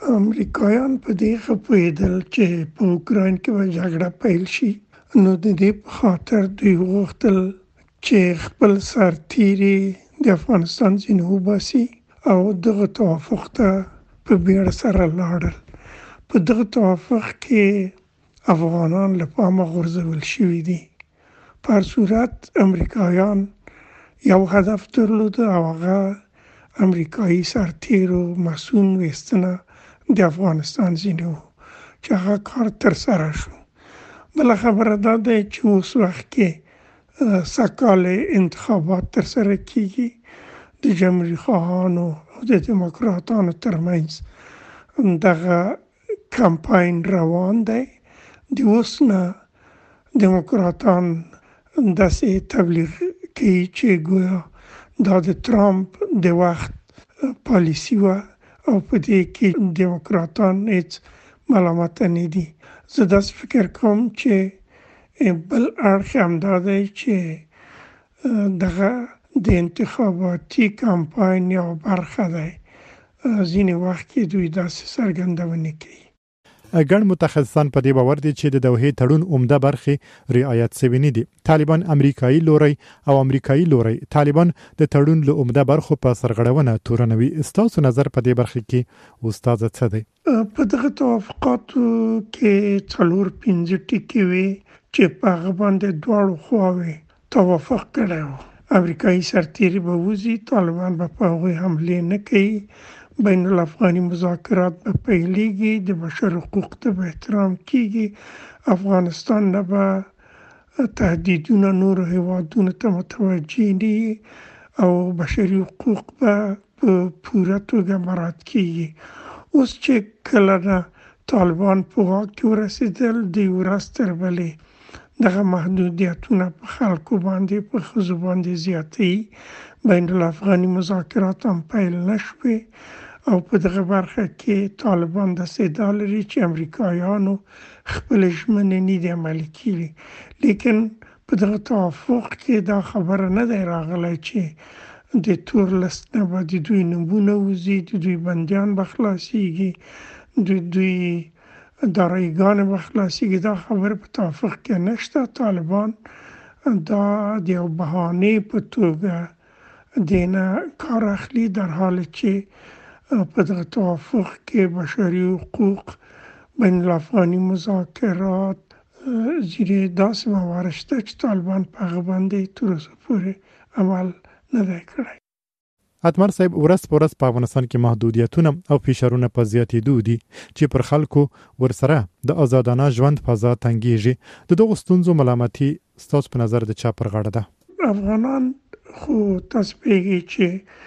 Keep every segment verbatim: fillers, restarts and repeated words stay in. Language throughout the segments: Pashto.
امریکایان په دې ښه پوهېدل چې په اوکراین کې به جګړه پیل شي، نو د دې په خاطر دوی غوښتل چې خپل سرتېري د افغانستان ځینې وباسي او دغه توافق ته په بیړه سره لاړل. په دغه توافق کې افغانان له پامه غورځول شوي دي. په هر صورت امریکایان یو هدف درلوده او هغه امریکایي سرتېرو مسون ویستنه د افغانستان ځینې وو چې هغه کار ترسره شو. بله خبره دا ده چې اوس وخت کې سږکال انتخابات ترسره کیږي. د جمهوریت خواهانو او د دموکراتانو ترمنځ دغه کمپاین روان دی. د اوس نه دموکراتان داسې تبلیغ کوي چې ګویا دا د ترامپ د وخت پالیسي وه او په دې کې دموکراتان هیڅ ملامته نه دي. زه داسې فکر کوم چې بل اړخ همدا دی چې دغه د انتخاباتي کمپاین یو برخه دی. ځینې وخت کې دوی داسې څرګندونې کوي. ګڼ متخصصان په دې باور دي چې د دوحې تړون عمده برخې رعایت شوې نه دي. طالبان امریکایي لوري او امریکایي لوري طالبان د تړون له عمده برخو په سرغړونه تورنوي. ستاسو نظر په دې برخه کې استاد څه دی؟ په دغه توافقاتو کې څلور پنځه ټکي وي چې په هغه باندې دواړو خواوې توافق کړی و. امریکایي سرتېري به وځي، طالبان به په هغوی حملې نه کوي، بین الافغاني مذاکرات به پیلېږي، د بشر حقوق ته به احترام کیږي، افغانستان نه به تهدیدونه نورو هیوادونو ته متوجه دي او بشري حقوق به په پوره توګه مراعات کیږي. اوس چې کله نه طالبان په واک کې ورسېدل، د ورځ تر بلې دغه محدودیتونه په خلکو باندې په ښځو باندې زیاتوي. بین الافغاني مذاکرات هم پیل نه شوې او په دغه برخه کې طالبان داسې ادعا لري چې امریکایانو خپلې ژمنې نه دي عملي کړي. لیکن په دغه توافق کې دا خبره نه دی راغلی چې د تور لست نه به د دوی نومونه وځي، د دوی بندیان به خلاصېږي، د دوی داراییګانې به خلاصېږي. دا خبره په توافق کې نشته. طالبان دا د یو بهانې په توګه دینه کار اخلي، در حال چې په دغه توافق کې بشري حقوق، بین الافغاني مذاکرات، ځینې داسې موارد شته چې طالبان په هغه باندې تر اوسه پورې عمل نه دی کړی. اتمر صاحب، ورځ په ورځ په افغانستان کې محدودیتونه او فشارونه په زیاتېدو دي چې پر خلکو ورسره د آزادانه ژوند فضا تنګېږي. د دغو ستونزو ملامتي ستاسو په نظر د چا پر غاړه ده؟ افغانان خو تاسو پوهېږئ چې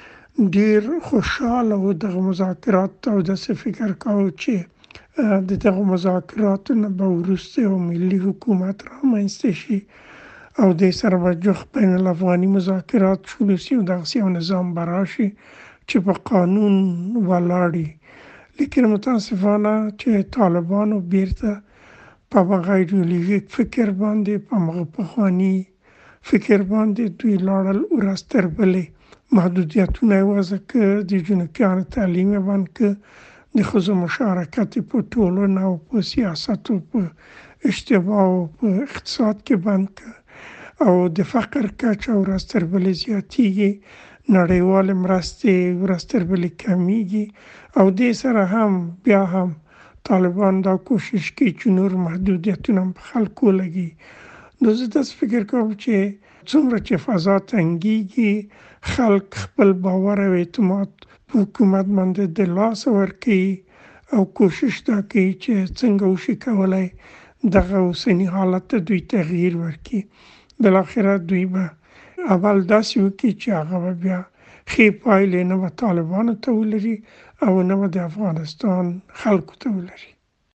ډېر خوشحاله و دغه مذاکرات او داسې فکر کاوه چې د دغه مذاکراتو نه به وروسته یو ملي حکومت رامنځته شي او د سره به جوخت بین الافغاني مذاکرات شروع شي او دغسې یو نظام به راشي چې په قانون ولاړ وي. لیکن متاسفانه چې طالبانو بیرته په هغه ایډیولوژیک فکر باندې، په هغه پخواني فکر باندې دوی لاړل. ورځ تر بلې محدودیتونه یې وضع کړ، د جنوبیانو تعلیم یې بند کړ، د ښځو مشارکت په ټولنه او په سیاست او په اشتباه او په اقتصاد کې بند کړ او د فقر کچه ورځ تر بلې زیاتېږي، نړیوالې مرستې ورځ تر بلې کمیږي او دې سره هم بیا هم طالبان دا کوشش کوي چې نور محدودیتونه په خلکو ولګي. نو زه داسې فکر کوم چې څومره چې فضا تنګېږي، خلک خپل باور او اعتماد په حکومت باندې د لاسه ورکوي او کوشش دا کوي چې څنګه وشي کولی دغه اوسني حالت ته دوی تغییر ورکړي. بالاخره دوی به اول داسې وکړي چې هغه به بیا ښې پایلې نه به طالبانو ته ولري او نه به د افغانستان خلکو ته ولري.